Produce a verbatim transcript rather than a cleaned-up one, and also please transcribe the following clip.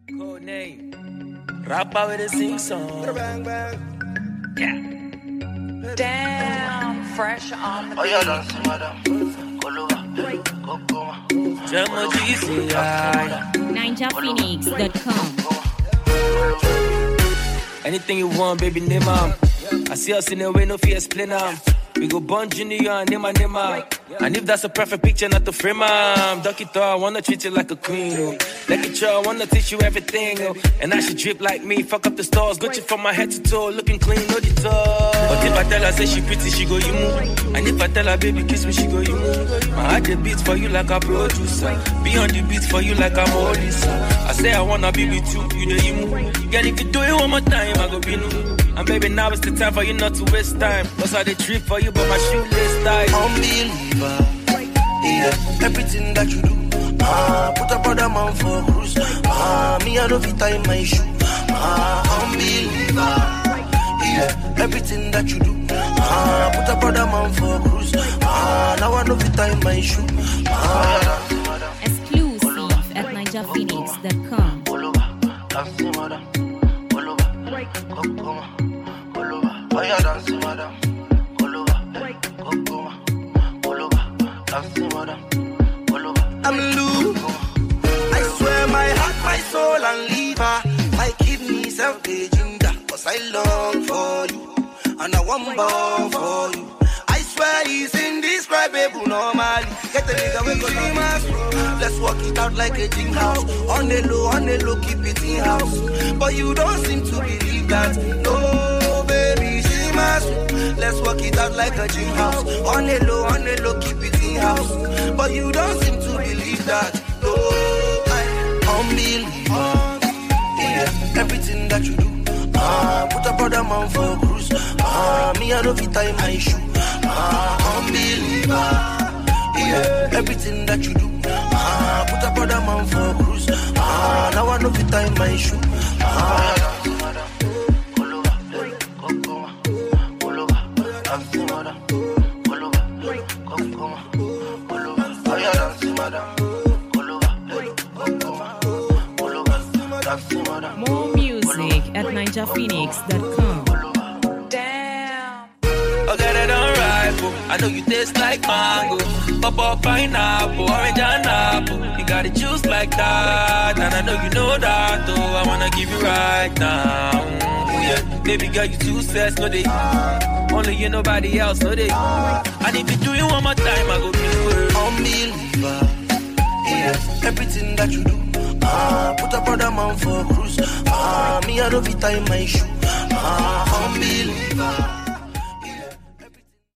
Code name. Rapper with a sing song. Yeah. Damn, fresh on the beat. Oh, yeah, dancing, madam. Colova, Kokoma. Jamo G C I. ninja phoenix dot com. Anything you want, baby, name 'em. I see us in the way, no fear, explain 'em. We go Bun Junior and Nima Nima. And if that's a perfect picture, not to frame 'em. Ducky Thor, I wanna treat you like a queen, oh. Lucky Cho, I wanna teach you everything, oh. And I should drip like me, fuck up the stars. Got you from my head to toe, looking clean, no detour. But if I tell her, say she pretty, she go, you move. And if I tell her, baby, kiss me, she go, you move. My heart the beats for you like a producer. Be on the beats for you like I'm Olisa. I say I wanna be with you, you know you move. Girl, if you do it one more time, I go be new. And baby, now it's the time for you not to waste time. Cause I did trip for you, but my shoelace tied. Unbeliever, yeah, everything that you do. Ah, put a brother man for cruise. Ah, me I know fit tie my shoe. Ah, unbeliever, yeah, everything that you do. Ah, put a brother man for cruise. Ah, now I know fit tie my shoe. Ah, Exclusive at ninja phoenix dot com. dancing, madam. Kokoma. Oh, yeah, dancing, madam. I'm loose. I swear my heart, my soul, and liver, my kidneys and ginger. Cause I long for you, and I want more for you. I swear it's indescribable normally. Get the nigga, we go to my soul. Let's walk it out like a gym house. On the low, on the low, keep it in house. But you don't seem to believe that. No, baby, she must. Let's walk it out like a gym house. On the low, on the low, keep it in house. But you don't seem to believe that. No, I unbeliever. Yeah, everything that you do. Ah, put a brother man for cruise. Ah, me I know fit tie my shoe. Ah, unbeliever. Yeah, everything that you do. Ah, put a brother man for cruise. Ah, now I know fit tie my shoe. Ah, More music at ninja phoenix dot com. Damn. Okay, that don't rival. I know you taste like mango. Papa pineapple, orange and apple. You got the juice like that. And I know you know that, though. I wanna give you right now. Ooh, yeah. Baby girl, you too fast, no they. Only you, nobody else, no they. And if you do it one more time, I go be you. Unbeliever. Yeah, everything that you do. Ah, put a brother man for cruise. Ah, me I know fit tie my shoe. Ah, unbeliever.